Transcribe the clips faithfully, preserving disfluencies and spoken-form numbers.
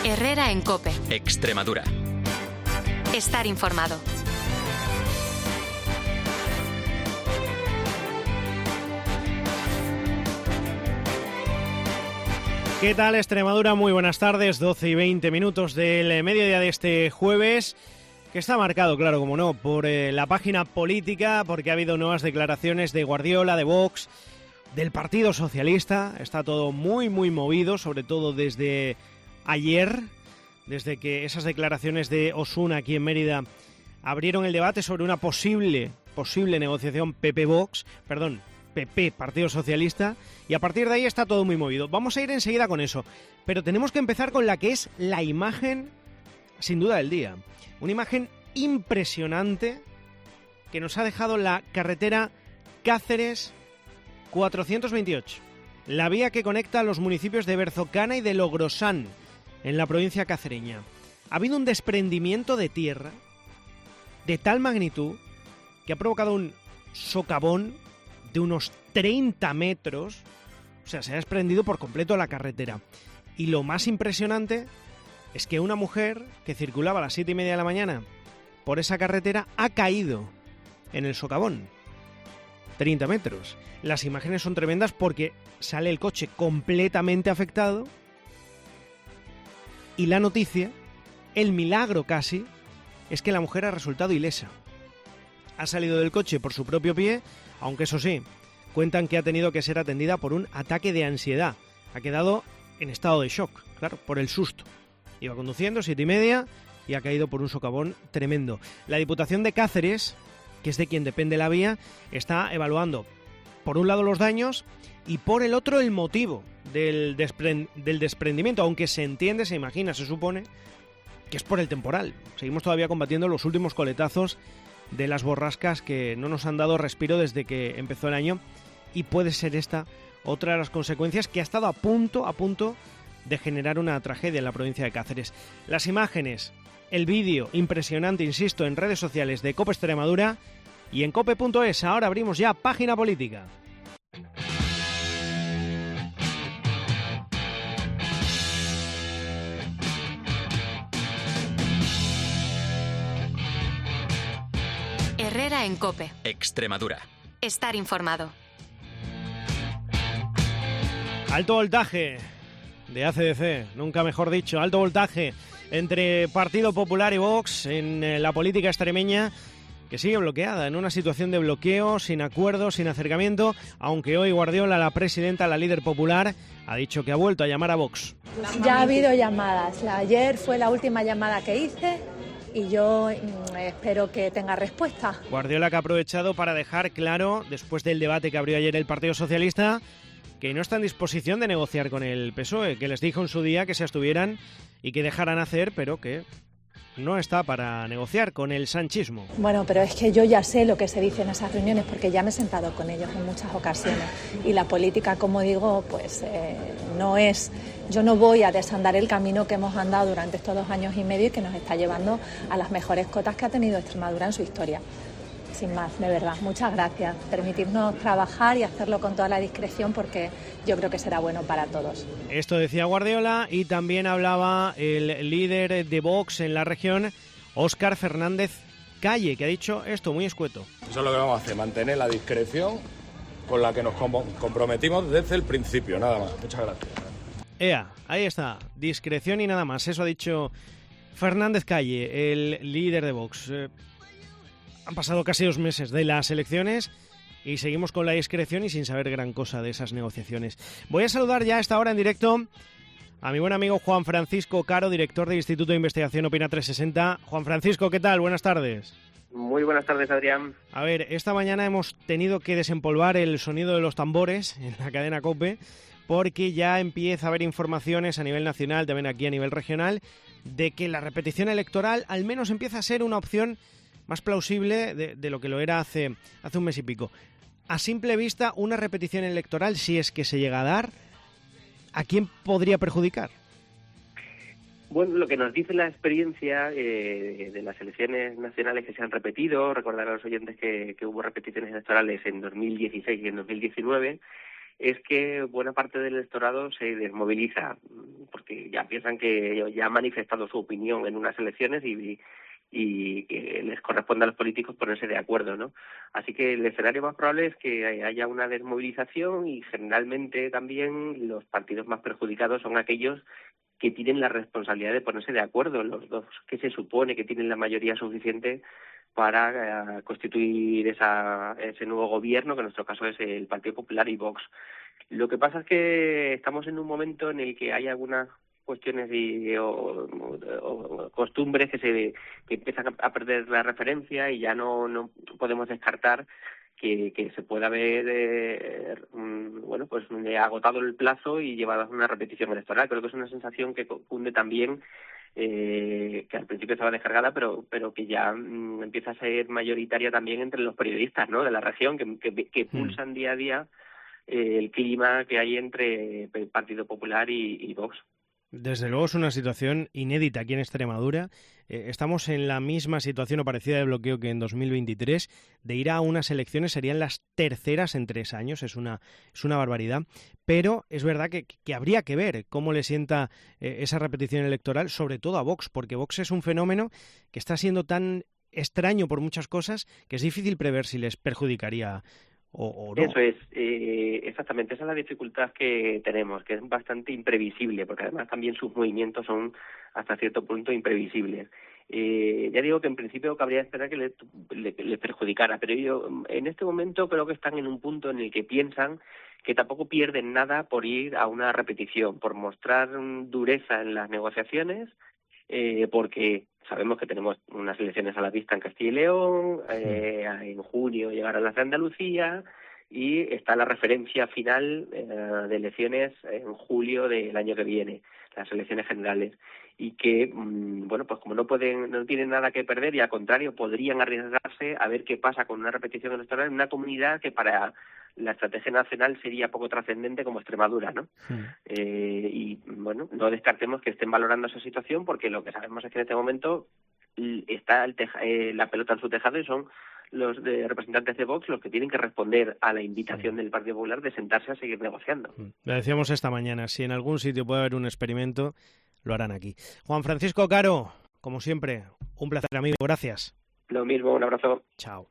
Herrera en COPE. Extremadura. Estar informado. ¿Qué tal, Extremadura? Muy buenas tardes, doce y veinte minutos del mediodía de este jueves, que está marcado, claro, como no, por eh, la página política, porque ha habido nuevas declaraciones de Guardiola, de Vox, del Partido Socialista. Está todo muy, muy movido, sobre todo desde ayer, desde que esas declaraciones de Osuna aquí en Mérida abrieron el debate sobre una posible, posible negociación P P-Vox, perdón, P P, Partido Socialista, y a partir de ahí está todo muy movido. Vamos a ir enseguida con eso, pero tenemos que empezar con la que es la imagen, sin duda, del día. Una imagen impresionante que nos ha dejado la carretera Cáceres cuatrocientos veintiocho, la vía que conecta los municipios de Berzocana y de Logrosán, en la provincia cacereña. Ha habido un desprendimiento de tierra de tal magnitud que ha provocado un socavón de unos treinta metros, o sea, se ha desprendido por completo la carretera. Y lo más impresionante es que una mujer que circulaba a las siete y media de la mañana por esa carretera ha caído en el socavón. treinta metros. Las imágenes son tremendas porque sale el coche completamente afectado y la noticia, el milagro casi, es que la mujer ha resultado ilesa. Ha salido del coche por su propio pie, aunque eso sí, cuentan que ha tenido que ser atendida por un ataque de ansiedad. Ha quedado en estado de shock, claro, por el susto. Iba conduciendo, siete y media, y ha caído por un socavón tremendo. La Diputación de Cáceres, que es de quien depende la vía, está evaluando, por un lado, los daños y por el otro el motivo del, desprend- del desprendimiento, aunque se entiende, se imagina, se supone que es por el temporal. Seguimos todavía combatiendo los últimos coletazos de las borrascas que no nos han dado respiro desde que empezó el año, y puede ser esta otra de las consecuencias que ha estado a punto, a punto de generar una tragedia en la provincia de Cáceres. Las imágenes, el vídeo impresionante, insisto, en redes sociales de COPE Extremadura y en cope punto es. Ahora abrimos ya página política. Herrera en COPE. Extremadura. Estar informado. Alto voltaje de A C D C, nunca mejor dicho, alto voltaje entre Partido Popular y Vox en eh, la política extremeña, que sigue bloqueada, en una situación de bloqueo, sin acuerdo, sin acercamiento, aunque hoy Guardiola, la presidenta, la líder popular, ha dicho que ha vuelto a llamar a Vox. Ya ha habido llamadas, ayer fue la última llamada que hice y yo mm, espero que tenga respuesta. Guardiola, que ha aprovechado para dejar claro, después del debate que abrió ayer el Partido Socialista, que no está en disposición de negociar con el P S O E, que les dijo en su día que se abstuvieran y que dejaran hacer, pero que no está para negociar con el sanchismo. Bueno, pero es que yo ya sé lo que se dice en esas reuniones porque ya me he sentado con ellos en muchas ocasiones y la política, como digo, pues eh, no es... Yo no voy a desandar el camino que hemos andado durante estos dos años y medio y que nos está llevando a las mejores cotas que ha tenido Extremadura en su historia. Sin más, de verdad, muchas gracias. Permitirnos trabajar y hacerlo con toda la discreción porque yo creo que será bueno para todos. Esto decía Guardiola, y también hablaba el líder de Vox en la región, Óscar Fernández Calle, que ha dicho esto muy escueto. Eso es lo que vamos a hacer, mantener la discreción con la que nos comprometimos desde el principio, nada más. Muchas gracias. Ea, ahí está, discreción y nada más. Eso ha dicho Fernández Calle, el líder de Vox. Eh, Han pasado casi dos meses de las elecciones y seguimos con la discreción y sin saber gran cosa de esas negociaciones. Voy a saludar ya a esta hora en directo a mi buen amigo Juan Francisco Caro, director del Instituto de Investigación Opina trescientos sesenta. Juan Francisco, ¿qué tal? Buenas tardes. Muy buenas tardes, Adrián. A ver, esta mañana hemos tenido que desempolvar el sonido de los tambores en la cadena COPE porque ya empieza a haber informaciones a nivel nacional, también aquí a nivel regional, de que la repetición electoral al menos empieza a ser una opción más plausible de, de lo que lo era hace, hace un mes y pico. A simple vista, una repetición electoral, si es que se llega a dar, ¿a quién podría perjudicar? Bueno, lo que nos dice la experiencia eh, de las elecciones nacionales que se han repetido, recordar a los oyentes que, que hubo repeticiones electorales en dos mil dieciséis y en dos mil diecinueve, es que buena parte del electorado se desmoviliza, por que ya piensan que ya han manifestado su opinión en unas elecciones y, y que les corresponde a los políticos ponerse de acuerdo, ¿no? Así que el escenario más probable es que haya una desmovilización y generalmente también los partidos más perjudicados son aquellos que tienen la responsabilidad de ponerse de acuerdo, los dos que se supone que tienen la mayoría suficiente para eh, constituir esa, ese nuevo gobierno, que en nuestro caso es el Partido Popular y Vox. Lo que pasa es que estamos en un momento en el que hay algunas cuestiones y, o, o, o costumbres que se que empiezan a perder la referencia y ya no, no podemos descartar que, que se pueda haber eh, bueno pues agotado el plazo y llevado a una repetición electoral. Creo que es una sensación que cunde también, eh, que al principio estaba descargada, pero pero que ya mm, empieza a ser mayoritaria también entre los periodistas, ¿no?, de la región, que, que, que pulsan día a día eh, el clima que hay entre el Partido Popular y, y Vox. Desde luego es una situación inédita aquí en Extremadura. Eh, estamos en la misma situación o parecida de bloqueo que en dos mil veintitrés. De ir a unas elecciones serían las terceras en tres años. Es una, es una barbaridad. Pero es verdad que, que habría que ver cómo le sienta eh, esa repetición electoral, sobre todo a Vox, porque Vox es un fenómeno que está siendo tan extraño por muchas cosas que es difícil prever si les perjudicaría o, o no. Eso es, eh, exactamente, esa es la dificultad que tenemos, que es bastante imprevisible, porque además también sus movimientos son hasta cierto punto imprevisibles. Eh, ya digo que en principio cabría esperar que le, le, le perjudicara, pero yo en este momento creo que están en un punto en el que piensan que tampoco pierden nada por ir a una repetición, por mostrar dureza en las negociaciones, eh, porque sabemos que tenemos unas elecciones a la vista en Castilla y León, eh, en junio llegarán las de Andalucía y está la referencia final eh, de elecciones en julio del año que viene, las elecciones generales, y que, mmm, bueno, pues como no pueden, no tienen nada que perder y al contrario podrían arriesgarse a ver qué pasa con una repetición electoral en una comunidad que para la estrategia nacional sería poco trascendente como Extremadura, ¿no? Sí. Eh, y, bueno, no descartemos que estén valorando esa situación porque lo que sabemos es que en este momento está el teja, eh, la pelota en su tejado y son los de representantes de Vox los que tienen que responder a la invitación sí. del Partido Popular de sentarse a seguir negociando. Lo decíamos esta mañana, si en algún sitio puede haber un experimento, lo harán aquí. Juan Francisco Caro, como siempre, un placer, amigo, gracias. Lo mismo, un abrazo. Chao.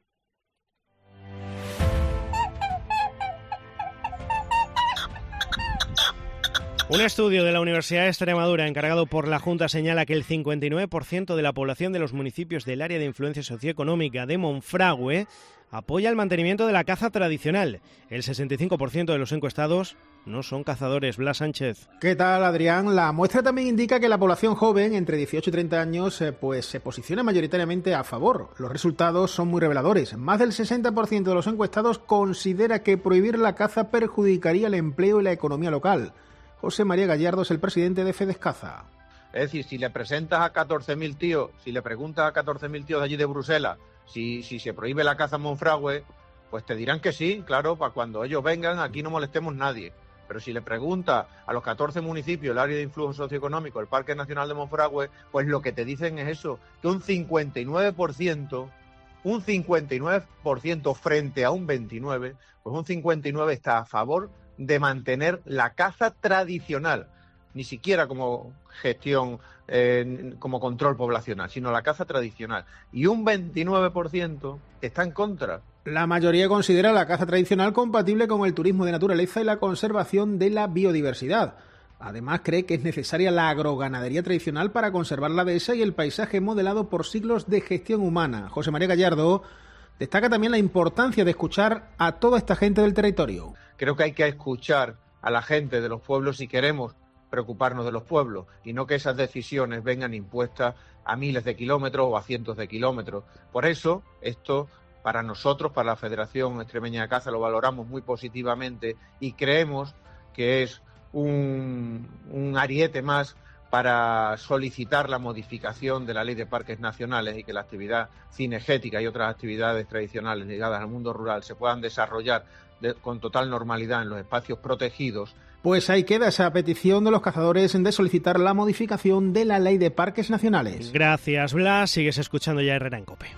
Un estudio de la Universidad de Extremadura encargado por la Junta señala que el cincuenta y nueve por ciento de la población de los municipios del área de influencia socioeconómica de Monfragüe apoya el mantenimiento de la caza tradicional. El sesenta y cinco por ciento de los encuestados no son cazadores. Blas Sánchez. ¿Qué tal, Adrián? La muestra también indica que la población joven, entre dieciocho y treinta años, eh, pues se posiciona mayoritariamente a favor. Los resultados son muy reveladores. Más del sesenta por ciento de los encuestados considera que prohibir la caza perjudicaría el empleo y la economía local. José María Gallardo es el presidente de Fedescaza. Es decir, si le presentas a catorce mil tíos, si le preguntas a catorce mil tíos de allí de Bruselas si, si se prohíbe la caza en Monfragüe, pues te dirán que sí, claro, para cuando ellos vengan aquí no molestemos nadie. Pero si le preguntas a los catorce municipios, el área de influjo socioeconómico, el Parque Nacional de Monfragüe, pues lo que te dicen es eso, que un cincuenta y nueve por ciento, un cincuenta y nueve por ciento frente a un veintinueve por ciento, pues un cincuenta y nueve por ciento está a favor de mantener la caza tradicional, ni siquiera como gestión, eh, como control poblacional, sino la caza tradicional. Y un veintinueve por ciento está en contra. La mayoría considera la caza tradicional compatible con el turismo de naturaleza y la conservación de la biodiversidad. Además, cree que es necesaria la agroganadería tradicional para conservar la dehesa y el paisaje modelado por siglos de gestión humana. José María Gallardo destaca también la importancia de escuchar a toda esta gente del territorio. Creo que hay que escuchar a la gente de los pueblos si queremos preocuparnos de los pueblos y no que esas decisiones vengan impuestas a miles de kilómetros o a cientos de kilómetros. Por eso, esto para nosotros, para la Federación Extremeña de Caza, lo valoramos muy positivamente y creemos que es un, un ariete más para solicitar la modificación de la Ley de Parques Nacionales y que la actividad cinegética y otras actividades tradicionales ligadas al mundo rural se puedan desarrollar de, con total normalidad en los espacios protegidos. Pues ahí queda esa petición de los cazadores de solicitar la modificación de la Ley de Parques Nacionales. Gracias, Blas. Sigues escuchando ya Herrera en COPE.